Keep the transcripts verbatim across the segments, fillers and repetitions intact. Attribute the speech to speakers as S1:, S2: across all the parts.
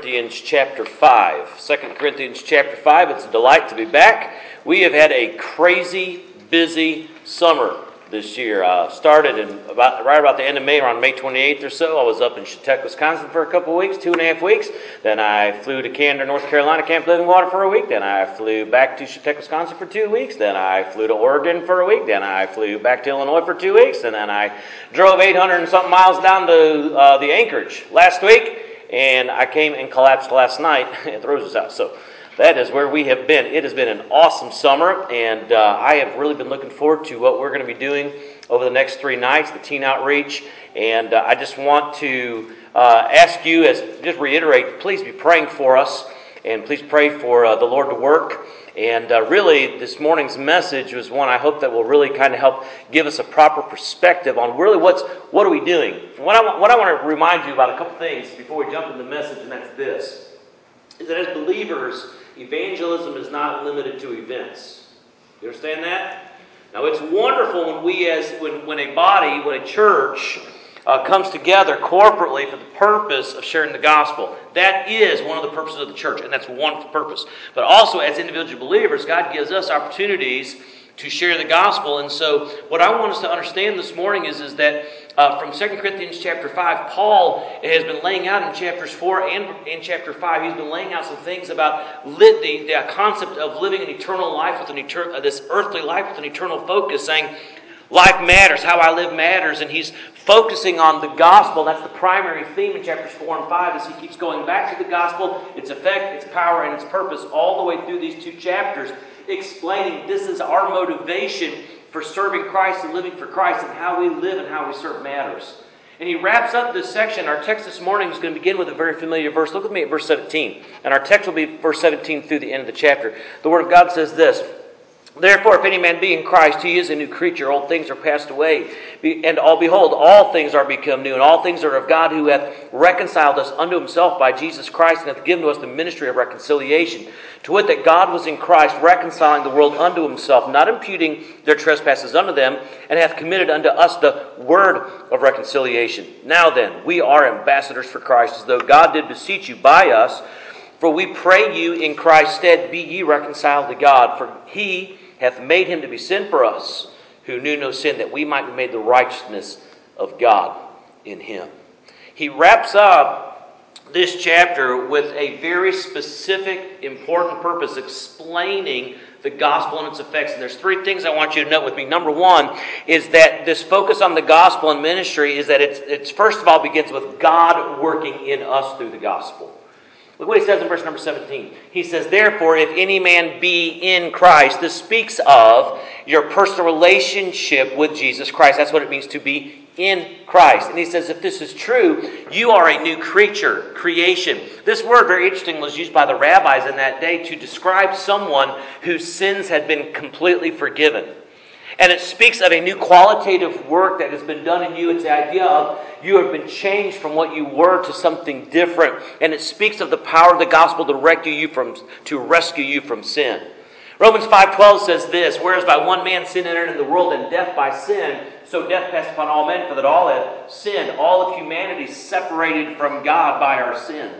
S1: Corinthians chapter five. Second Corinthians chapter five. It's a delight to be back. We have had a crazy, busy summer this year. Uh, started in about right about the end of May, around May twenty-eighth or so. I was up in Chautauqua, Wisconsin for a couple of weeks, two and a half weeks. Then I flew to Candor, North Carolina, Camp Living Water for a week. Then I flew back to Chautauqua, Wisconsin for two weeks. Then I flew to Oregon for a week. Then I flew back to Illinois for two weeks. And then I drove eight hundred and something miles down to uh, the Anchorage last week. And I came and collapsed last night at the Rose's house. So that is where we have been. It has been an awesome summer, and uh, I have really been looking forward to what we're going to be doing over the next three nights, the teen outreach. And uh, I just want to uh, ask you, as just reiterate, please be praying for us, and please pray for uh, the Lord to work. And uh, really, this morning's message was one I hope that will really kind of help give us a proper perspective on really what's what are we doing. What I, what I want to remind you about a couple things before we jump into the message, and that's this, is that as believers, evangelism is not limited to events. You understand that? Now, it's wonderful when we, as when, when a body, when a church uh, comes together corporately for the purpose of sharing the gospel. That is one of the purposes of the church, and that's one purpose. But also, as individual believers, God gives us opportunities to share the gospel. And so, what I want us to understand this morning is, is that uh, from Second Corinthians chapter five, Paul has been laying out in chapters four and in chapter five, he's been laying out some things about lit, the, the concept of living an eternal life with an eternal, uh, this earthly life with an eternal focus, saying, life matters, how I live matters, and he's focusing on the gospel. That's the primary theme in chapters four and five, as he keeps going back to the gospel, its effect, its power, and its purpose, all the way through these two chapters, explaining this is our motivation for serving Christ and living for Christ, and how we live and how we serve matters. And he wraps up this section. Our text this morning is going to begin with a very familiar verse. Look with me at verse seventeen. And our text will be verse seventeen through the end of the chapter. The Word of God says this: therefore, if any man be in Christ, he is a new creature. Old things are passed away. And all behold, all things are become new. And all things are of God, who hath reconciled us unto himself by Jesus Christ, and hath given to us the ministry of reconciliation. To wit, that God was in Christ, reconciling the world unto himself, not imputing their trespasses unto them, and hath committed unto us the word of reconciliation. Now then, we are ambassadors for Christ, as though God did beseech you by us. For we pray you in Christ's stead, be ye reconciled to God. For he hath made him to be sin for us, who knew no sin, that we might be made the righteousness of God in him. He wraps up this chapter with a very specific, important purpose, explaining the gospel and its effects. And there's three things I want you to note with me. Number one is that this focus on the gospel and ministry is that it's, it's first of all begins with God working in us through the gospel. Look what he says in verse number seventeen. He says, therefore, if any man be in Christ, this speaks of your personal relationship with Jesus Christ. That's what it means to be in Christ. And he says, if this is true, you are a new creature, creation. This word, very interesting, was used by the rabbis in that day to describe someone whose sins had been completely forgiven. And it speaks of a new qualitative work that has been done in you. It's the idea of you have been changed from what you were to something different. And it speaks of the power of the gospel to rescue you from, to rescue you from sin. Romans five twelve says this: whereas by one man sin entered into the world, and death by sin, so death passed upon all men, for that all have sinned. All of humanity separated from God by our sin.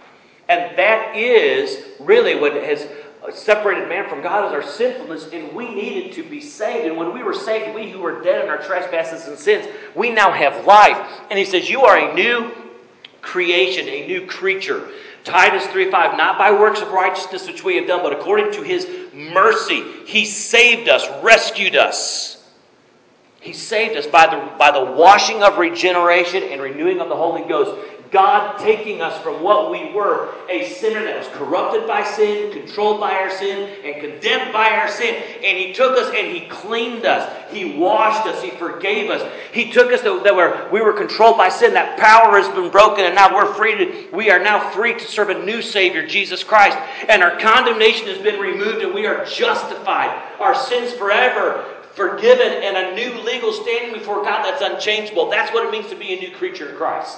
S1: And that is really what has separated man from God, is our sinfulness, and we needed to be saved. And when we were saved, we who were dead in our trespasses and sins, we now have life. And he says, you are a new creation, a new creature. Titus three five, not by works of righteousness which we have done, but according to his mercy, he saved us, rescued us. He saved us by the, by the washing of regeneration and renewing of the Holy Ghost. God taking us from what we were, a sinner that was corrupted by sin, controlled by our sin, and condemned by our sin. And he took us and he cleaned us. He washed us. He forgave us. He took us that, that were, we were controlled by sin. That power has been broken, and now we're free to, we are now free to serve a new Savior, Jesus Christ. And our condemnation has been removed, and we are justified. Our sins forever forgiven, and a new legal standing before God that's unchangeable. That's what it means to be a new creature in Christ.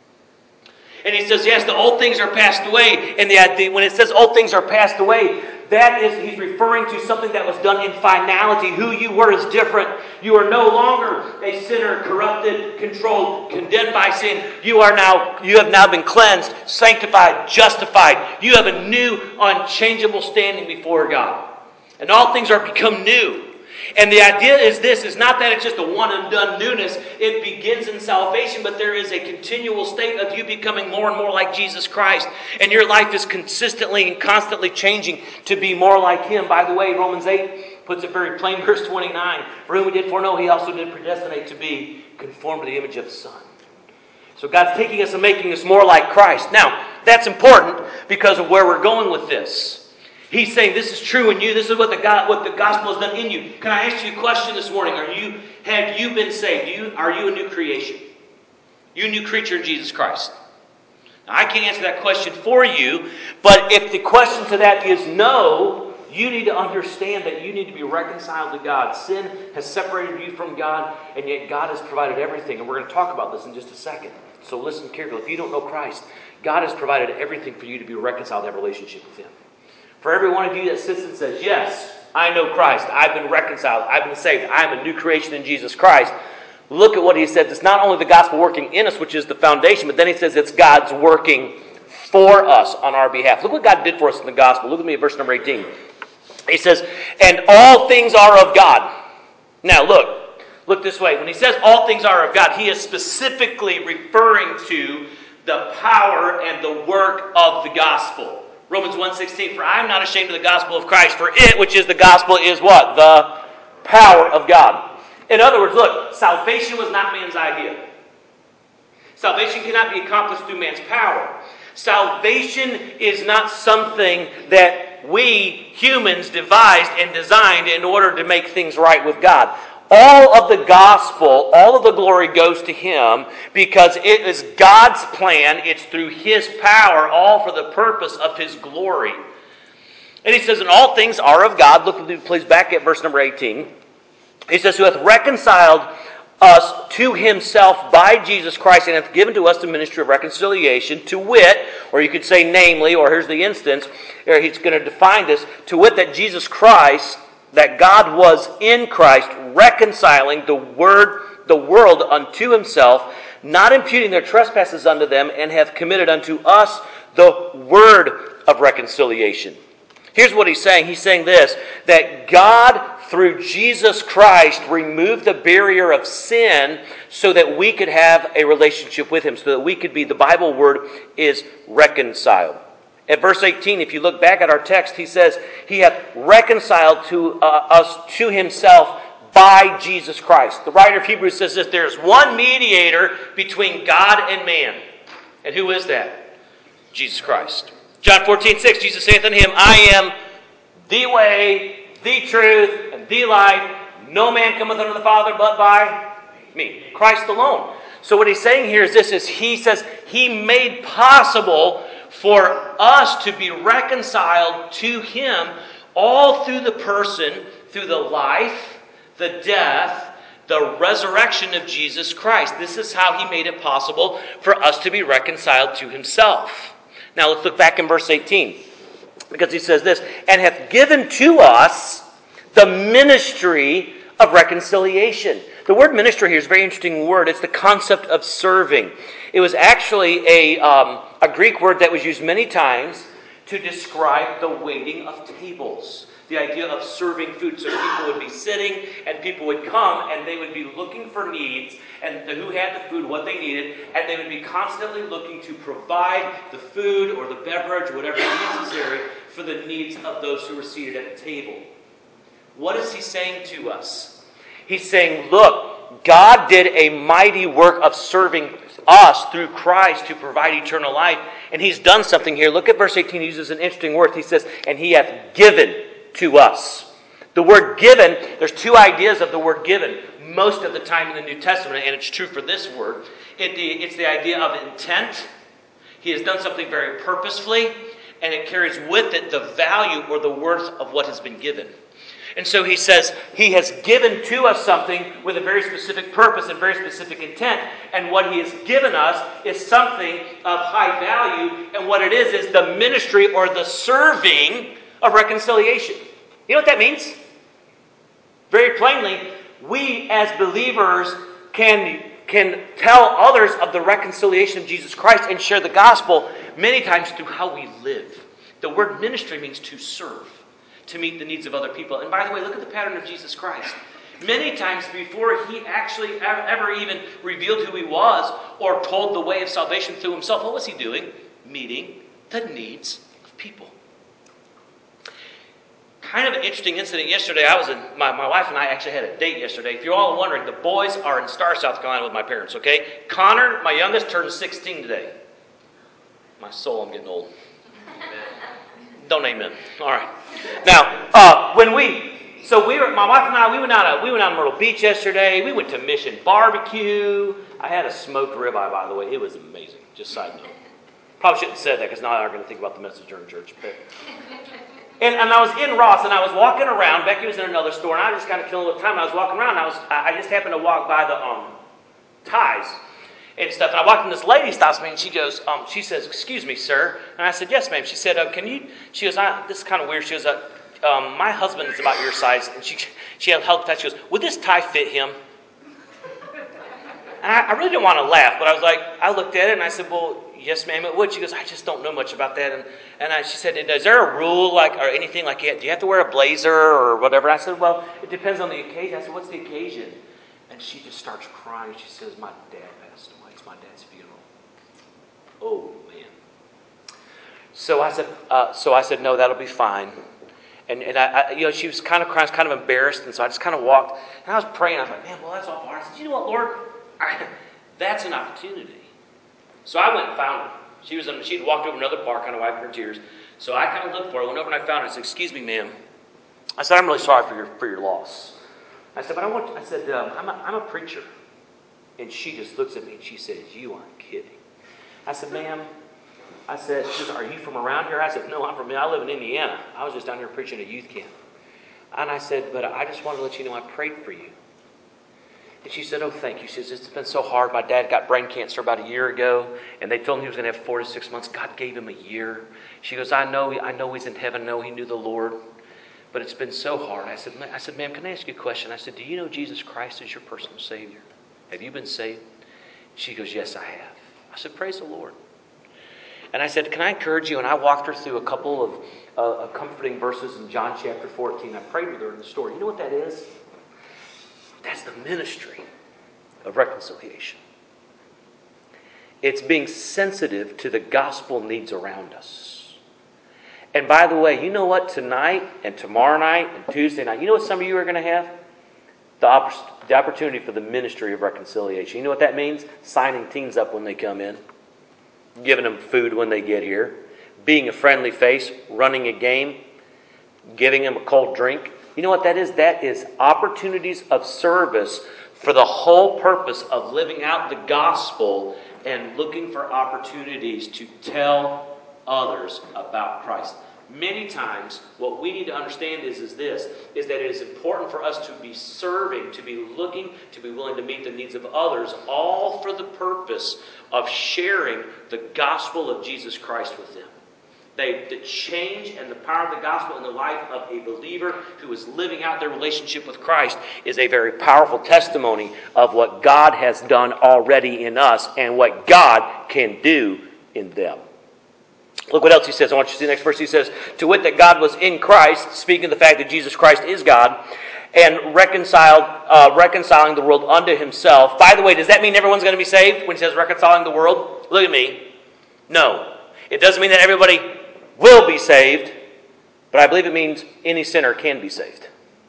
S1: And he says, yes, the old things are passed away. And the, when it says old things are passed away, that is, he's referring to something that was done in finality. Who you were is different. You are no longer a sinner, corrupted, controlled, condemned by sin. You are now, you have now been cleansed, sanctified, justified. You have a new, unchangeable standing before God. And all things are become new. And the idea is this, is not that it's just a one and done newness. It begins in salvation, but there is a continual state of you becoming more and more like Jesus Christ. And your life is consistently and constantly changing to be more like Him. By the way, Romans eight puts it very plain, verse twenty-nine. For whom He did foreknow, He also did predestinate to be conformed to the image of the Son. So God's taking us and making us more like Christ. Now, that's important because of where we're going with this. He's saying this is true in you. This is what the God, what the gospel has done in you. Can I ask you a question this morning? Are you have you been saved? You, are you a new creation? You a new creature in Jesus Christ? Now, I can't answer that question for you, but if the question to that is no, you need to understand that you need to be reconciled to God. Sin has separated you from God, and yet God has provided everything. And we're going to talk about this in just a second. So listen carefully. If you don't know Christ, God has provided everything for you to be reconciled, to have a relationship with Him. For every one of you that sits and says, yes, I know Christ, I've been reconciled, I've been saved, I'm a new creation in Jesus Christ, look at what he said. It's not only the gospel working in us, which is the foundation, but then he says it's God's working for us on our behalf. Look what God did for us in the gospel. Look at me at verse number eighteen. He says, and all things are of God. Now look, look this way. When he says all things are of God, he is specifically referring to the power and the work of the gospel. Romans one sixteen, for I am not ashamed of the gospel of Christ, for it, which is the gospel, is what? The power of God. In other words, look, salvation was not man's idea. Salvation cannot be accomplished through man's power. Salvation is not something that we humans devised and designed in order to make things right with God. All of the gospel, all of the glory goes to Him because it is God's plan. It's through His power, all for the purpose of His glory. And he says, and all things are of God. Look, please, back at verse number eighteen. He says, who hath reconciled us to Himself by Jesus Christ, and hath given to us the ministry of reconciliation, to wit, or you could say namely, or here's the instance, or he's going to define this, to wit that Jesus Christ, that God was in Christ reconciling the word, the world unto Himself, not imputing their trespasses unto them, and hath committed unto us the word of reconciliation. Here's what he's saying. He's saying this, that God, through Jesus Christ, removed the barrier of sin so that we could have a relationship with Him, so that we could be, the Bible word is reconciled. At verse eighteen, if you look back at our text, he says, He hath reconciled to uh, us to Himself by Jesus Christ. The writer of Hebrews says this, there is one mediator between God and man. And who is that? Jesus Christ. John fourteen six, Jesus saith unto him, I am the way, the truth, and the life. No man cometh unto the Father but by me. Christ alone. So what he's saying here is this, is he says He made possible for us to be reconciled to Him all through the person, through the life, the death, the resurrection of Jesus Christ. This is how He made it possible for us to be reconciled to Himself. Now let's look back in verse eighteen. Because he says this, and hath given to us the ministry of reconciliation. The word ministry here is a very interesting word. It's the concept of serving. It was actually a, um, a Greek word that was used many times to describe the waiting of tables. The idea of serving food. So people would be sitting and people would come and they would be looking for needs and who had the food, what they needed, and they would be constantly looking to provide the food or the beverage, whatever is necessary for the needs of those who were seated at the table. What is he saying to us? He's saying, look, God did a mighty work of serving us through Christ to provide eternal life. And He's done something here. Look at verse eighteen. He uses an interesting word. He says, and He hath given to us. The word given, there's two ideas of the word given most of the time in the New Testament, and it's true for this word. It, it's the idea of intent. He has done something very purposefully, and it carries with it the value or the worth of what has been given. And so he says He has given to us something with a very specific purpose and very specific intent. And what He has given us is something of high value. And what it is is the ministry or the serving of reconciliation. You know what that means? Very plainly, we as believers can, can tell others of the reconciliation of Jesus Christ and share the gospel many times through how we live. The word ministry means to serve, to meet the needs of other people. And by the way, look at the pattern of Jesus Christ. Many times before he actually ever even revealed who he was or told the way of salvation through himself, what was he doing? Meeting the needs of people. Kind of an interesting incident yesterday. I was in, my, my wife and I actually had a date yesterday. If you're all wondering, the boys are in Star, South Carolina with my parents, okay? Connor, my youngest, turned sixteen today. My soul, I'm getting old. Don't amen. All right. Now, uh, when we, so we were, my wife and I, we went out, we went out to Myrtle Beach yesterday. We went to Mission Barbecue. I had a smoked ribeye, by the way. It was amazing. Just side note. Probably shouldn't have said that because now I'm going to think about the message during church. But, and, and I was in Ross and I was walking around. Becky was in another store and I was just kind of killing a little time. I was walking around. And I was, I just happened to walk by the um, ties and stuff. And I walked in, this lady stops me and she goes, um, she says, "Excuse me, sir." And I said, "Yes, ma'am." She said, uh, "Can you?" She goes, I, "This is kind of weird." She goes, uh, um, "My husband is about your size." And she she held tight. She goes, "Would this tie fit him?" And I, I really didn't want to laugh, but I was like, I looked at it and I said, "Well, yes, ma'am, it would." She goes, "I just don't know much about that." And and I, she said, "Is there a rule like or anything like that? Do you have to wear a blazer or whatever?" I said, "Well, it depends on the occasion." I said, "What's the occasion?" And she just starts crying. She says, "My dad passed away. It's my dad's funeral." Oh man. So I said, uh, so I said, "No, that'll be fine." And and I, I, you know, she was kind of crying, kind of embarrassed, and so I just kind of walked. And I was praying. I was like, "Man, well, that's awful." I said, "You know what, Lord? I, that's an opportunity." So I went and found her. She was in, she'd walked over another park, kind of wiping her tears. So I kind of looked for her, went over and I found her. I said, "Excuse me, ma'am." I said, "I'm really sorry for your for your loss." I said, "But I want," I said, um, I'm, a, I'm a preacher." And she just looks at me and she says, "You aren't kidding." I said, "Ma'am," I said, she says, "Are you from around here?" I said, "No, I'm from, I live in Indiana. I was just down here preaching at a youth camp." And I said, "But I just wanted to let you know I prayed for you." And she said, "Oh, thank you." She says, "It's been so hard. My dad got brain cancer about a year ago, and they told him he was going to have four to six months. God gave him a year." She goes, I know I know he's in heaven. I know he knew the Lord, but it's been so hard." I said, I said, "Ma'am, can I ask you a question?" I said, "Do you know Jesus Christ is your personal Savior? Have you been saved?" She goes, "Yes, I have." I said, "Praise the Lord." And I said, "Can I encourage you?" And I walked her through a couple of uh, comforting verses in John chapter fourteen. I prayed with her in the story. You know what that is? That's the ministry of reconciliation. It's being sensitive to the gospel needs around us. And by the way, you know what? Tonight and tomorrow night and Tuesday night, you know what some of you are going to have? The, opp- the opportunity for the ministry of reconciliation. You know what that means? Signing teens up when they come in. Giving them food when they get here. Being a friendly face. Running a game. Giving them a cold drink. You know what that is? That is opportunities of service for the whole purpose of living out the gospel and looking for opportunities to tell others about Christ. Many times, what we need to understand is, is this, is that it is important for us to be serving, to be looking, to be willing to meet the needs of others, all for the purpose of sharing the gospel of Jesus Christ with them. They, the change and the power of the gospel in the life of a believer who is living out their relationship with Christ is a very powerful testimony of what God has done already in us and what God can do in them. Look what else he says. I want you to see the next verse. He says, "To wit that God was in Christ," speaking of the fact that Jesus Christ is God, "and reconciled, uh, reconciling the world unto himself." By the way, does that mean everyone's going to be saved when he says reconciling the world? Look at me. No. It doesn't mean that everybody will be saved, but I believe it means any sinner can be saved.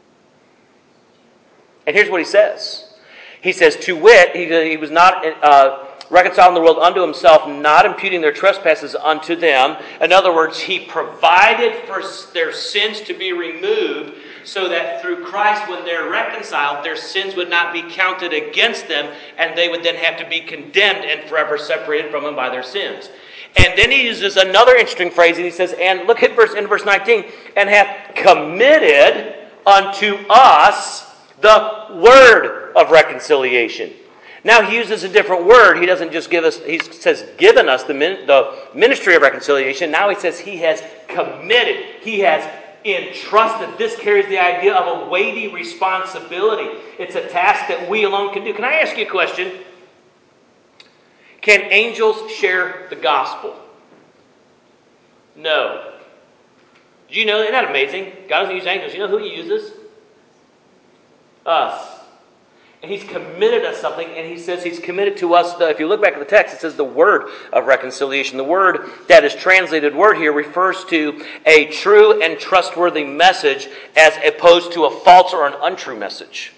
S1: And here's what he says. He says, "To wit," he, he was not uh, reconciling the world unto himself, not imputing their trespasses unto them. In other words, he provided for their sins to be removed so that through Christ, when they're reconciled, their sins would not be counted against them, and they would then have to be condemned and forever separated from him by their sins. And then he uses another interesting phrase, and he says, and look at verse in verse nineteen, "and hath committed unto us the word of reconciliation." Now he uses a different word. He doesn't just give us, he says given us the, min, the ministry of reconciliation. Now he says he has committed, he has entrusted. This carries the idea of a weighty responsibility. It's a task that we alone can do. Can I ask you a question? Can angels share the gospel? No. Do you know, isn't that amazing? God doesn't use angels. You know who He uses? Us. And He's committed us something, and He says He's committed to us. The, if you look back at the text, it says the word of reconciliation. The word that is translated word here refers to a true and trustworthy message as opposed to a false or an untrue message.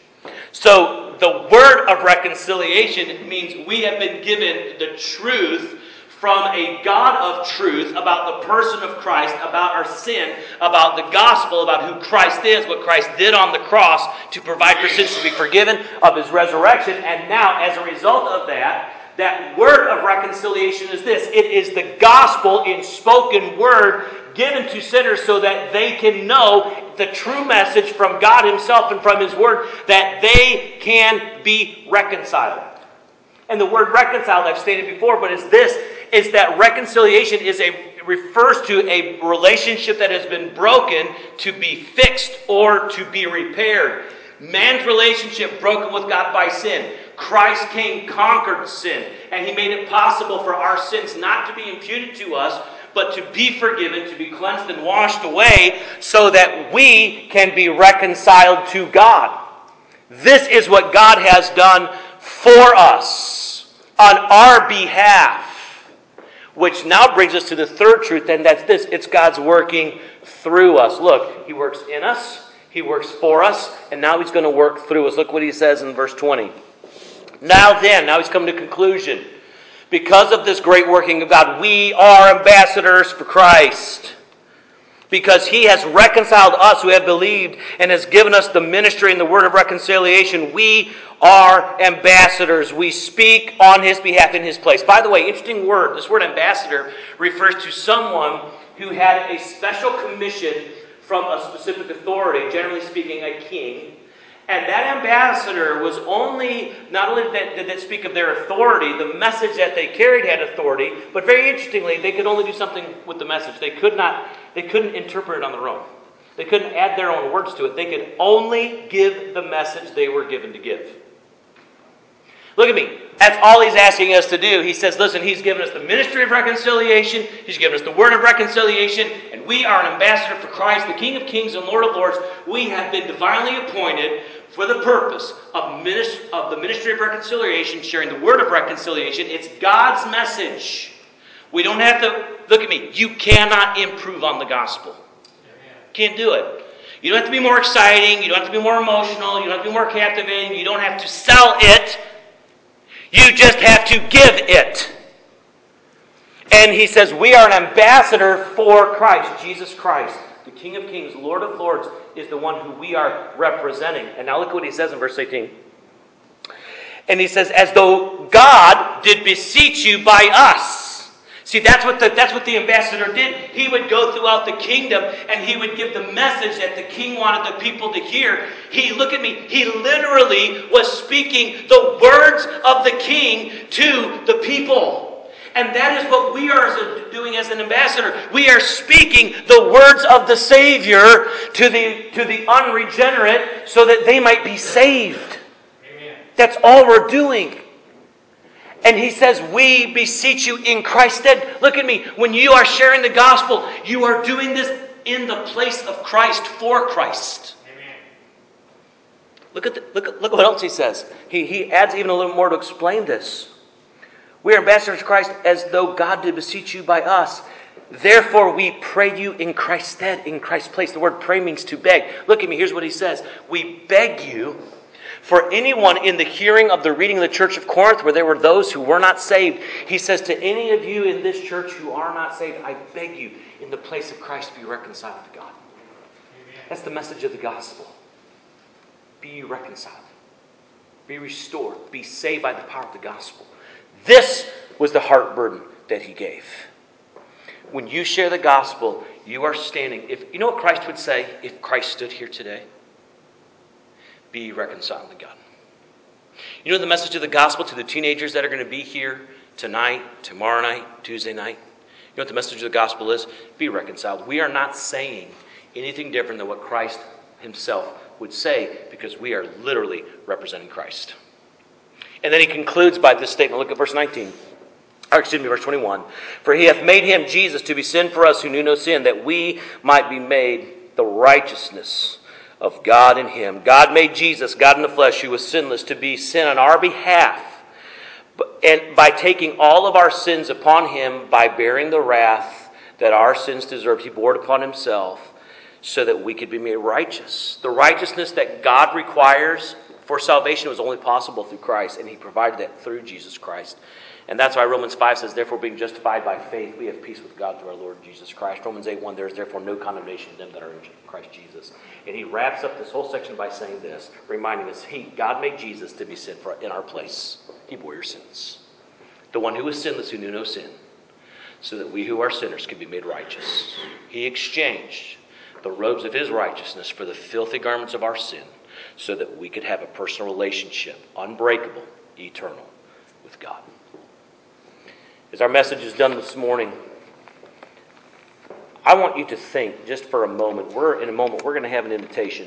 S1: So the word of reconciliation means we have been given the truth from a God of truth about the person of Christ, about our sin, about the gospel, about who Christ is, what Christ did on the cross to provide for sins to be forgiven, of His resurrection. And now, as a result of that, that word of reconciliation is this. It is the gospel in spoken word given to sinners so that they can know the true message from God Himself and from His word, that they can be reconciled. And the word reconciled, I've stated before, but it's this, is that reconciliation is a refers to a relationship that has been broken to be fixed or to be repaired. Man's relationship broken with God by sin. Christ came, conquered sin, and He made it possible for our sins not to be imputed to us, but to be forgiven, to be cleansed and washed away, so that we can be reconciled to God. This is what God has done for us on our behalf, which now brings us to the third truth, and that's this. It's God's working through us. Look, He works in us, He works for us, and now He's going to work through us. Look what He says in verse twenty. Now then, now He's come to conclusion. Because of this great working of God, we are ambassadors for Christ. Because He has reconciled us who have believed and has given us the ministry and the word of reconciliation, we are ambassadors. We speak on His behalf in His place. By the way, interesting word. This word ambassador refers to someone who had a special commission from a specific authority, generally speaking, a king. And that ambassador was only, not only did that, did speak of their authority, the message that they carried had authority, but very interestingly, they could only do something with the message. They could not, they couldn't interpret it on their own. They couldn't add their own words to it. They could only give the message they were given to give. Look at me. That's all He's asking us to do. He says, listen, He's given us the ministry of reconciliation. He's given us the word of reconciliation. And we are an ambassador for Christ, the King of Kings and Lord of Lords. We have been divinely appointed for the purpose of, minist- of the ministry of reconciliation, sharing the word of reconciliation. It's God's message. We don't have to, look at me, you cannot improve on the gospel. Can't do it. You don't have to be more exciting. You don't have to be more emotional. You don't have to be more captivating. You don't have to sell it. You just have to give it. And He says we are an ambassador for Christ, Jesus Christ. The King of Kings, Lord of Lords, is the one who we are representing. And now look what He says in verse eighteen. And He says, as though God did beseech you by us. See, that's what the, that's what the ambassador did. He would go throughout the kingdom and he would give the message that the king wanted the people to hear. He, look at me, he literally was speaking the words of the king to the people. And that is what we are doing as an ambassador. We are speaking the words of the Savior to the, to the unregenerate so that they might be saved. Amen. That's all we're doing. And He says, we beseech you in Christ's stead. Look at me. When you are sharing the gospel, you are doing this in the place of Christ, for Christ. Amen. Look at, the, look, at, look at what else He says. He, he adds even a little more to explain this. We are ambassadors of Christ as though God did beseech you by us. Therefore, we pray you in Christ's stead, in Christ's place. The word pray means to beg. Look at me. Here's what he says. We beg you, for anyone in the hearing of the reading of the church of Corinth, where there were those who were not saved, he says to any of you in this church who are not saved, I beg you, in the place of Christ, be reconciled to God. Amen. That's the message of the gospel. Be reconciled. Be restored. Be saved by the power of the gospel. This was the heart burden that he gave. When you share the gospel, you are standing. If you know what Christ would say if Christ stood here today? Be reconciled to God. You know the message of the gospel to the teenagers that are going to be here tonight, tomorrow night, Tuesday night? You know what the message of the gospel is? Be reconciled. We are not saying anything different than what Christ himself would say, because we are literally representing Christ. And then he concludes by this statement. Look at verse nineteen. Or excuse me, verse twenty-one. For he hath made him, Jesus, to be sin for us who knew no sin, that we might be made the righteousness of God in him. God made Jesus, God in the flesh, who was sinless, to be sin on our behalf. And by taking all of our sins upon him, by bearing the wrath that our sins deserved, he bore it upon himself so that we could be made righteous. The righteousness that God requires for salvation was only possible through Christ, and he provided that through Jesus Christ. And that's why Romans five says, therefore, being justified by faith, we have peace with God through our Lord Jesus Christ. Romans eight one, there is therefore no condemnation to them that are in Christ Jesus. And he wraps up this whole section by saying this, reminding us, he, God made Jesus to be sin for in our place. He bore your sins. The one who was sinless, who knew no sin, so that we who are sinners could be made righteous. He exchanged the robes of his righteousness for the filthy garments of our sin, so that we could have a personal relationship, unbreakable, eternal, with God. As our message is done this morning, I want you to think just for a moment. We're in a moment, we're going to have an invitation.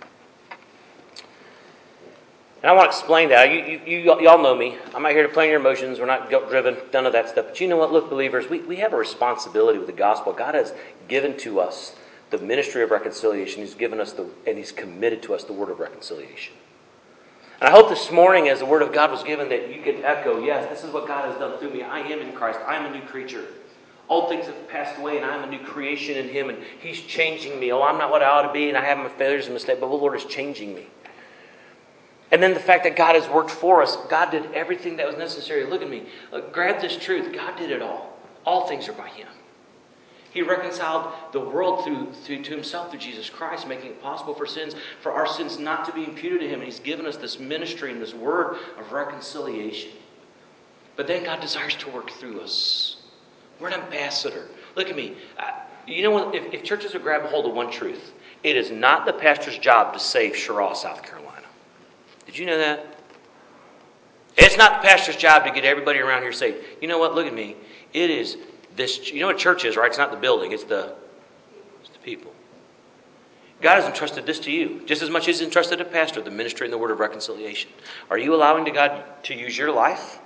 S1: And I want to explain that. You, you, you, y'all know me. I'm not here to play on your emotions. We're not guilt-driven, none of that stuff. But you know what? Look, believers, we, we have a responsibility with the gospel. God has given to us the ministry of reconciliation. He's given us the, and he's committed to us the word of reconciliation. And I hope this morning, as the word of God was given, that you could echo, yes, this is what God has done through me. I am in Christ. I am a new creature. Old things have passed away, and I am a new creation in him, and he's changing me. Oh, I'm not what I ought to be, and I have my failures and mistakes, but the Lord is changing me. And then the fact that God has worked for us. God did everything that was necessary. Look at me. Look, grab this truth. God did it all. All things are by him. He reconciled the world through, through to himself through Jesus Christ, making it possible for sins, for our sins not to be imputed to him. And he's given us this ministry and this word of reconciliation. But then God desires to work through us. We're an ambassador. Look at me. Uh, you know what? If, if churches would grab a hold of one truth, it is not the pastor's job to save Sherrall, South Carolina. Did you know that? It's not the pastor's job to get everybody around here saved. You know what? Look at me. It is this. You know what church is, right? It's not the building. It's the, it's the people. God has entrusted this to you, just as much as he's entrusted a pastor, the ministry and the word of reconciliation. Are you allowing to God to use your life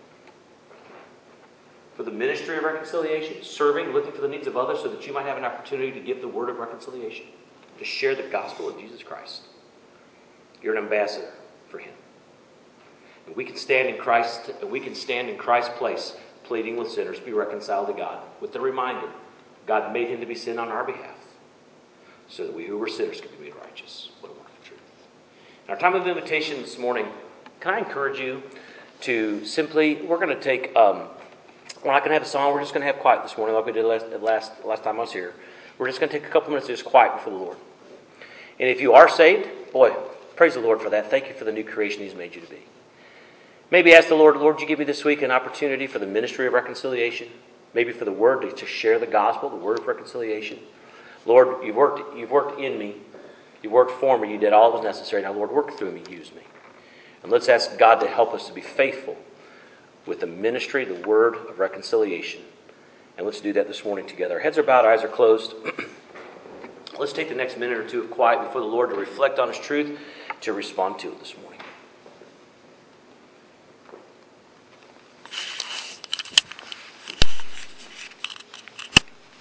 S1: for the ministry of reconciliation, serving, looking for the needs of others, so that you might have an opportunity to give the word of reconciliation, to share the gospel of Jesus Christ? You're an ambassador for him. And we can stand in Christ, we can stand in Christ's place, pleading with sinners to be reconciled to God, with the reminder, God made him to be sin on our behalf, so that we who were sinners could be made righteous. What a wonderful truth. In our time of invitation this morning, can I encourage you to simply, we're going to take, um, we're not going to have a song, we're just going to have quiet this morning like we did last, last, last time I was here. We're just going to take a couple minutes to just quiet before the Lord. And if you are saved, boy, praise the Lord for that. Thank you for the new creation he's made you to be. Maybe ask the Lord, Lord, would you give me this week an opportunity for the ministry of reconciliation? Maybe for the word to, to share the gospel, the word of reconciliation. Lord, you've worked, you've worked in me. You've worked for me. You did all that was necessary. Now, Lord, work through me. Use me. And let's ask God to help us to be faithful with the ministry, the word of reconciliation. And let's do that this morning together. Our heads are bowed, eyes are closed. Let's take the next minute or two of quiet before the Lord to reflect on his truth, to respond to it this morning.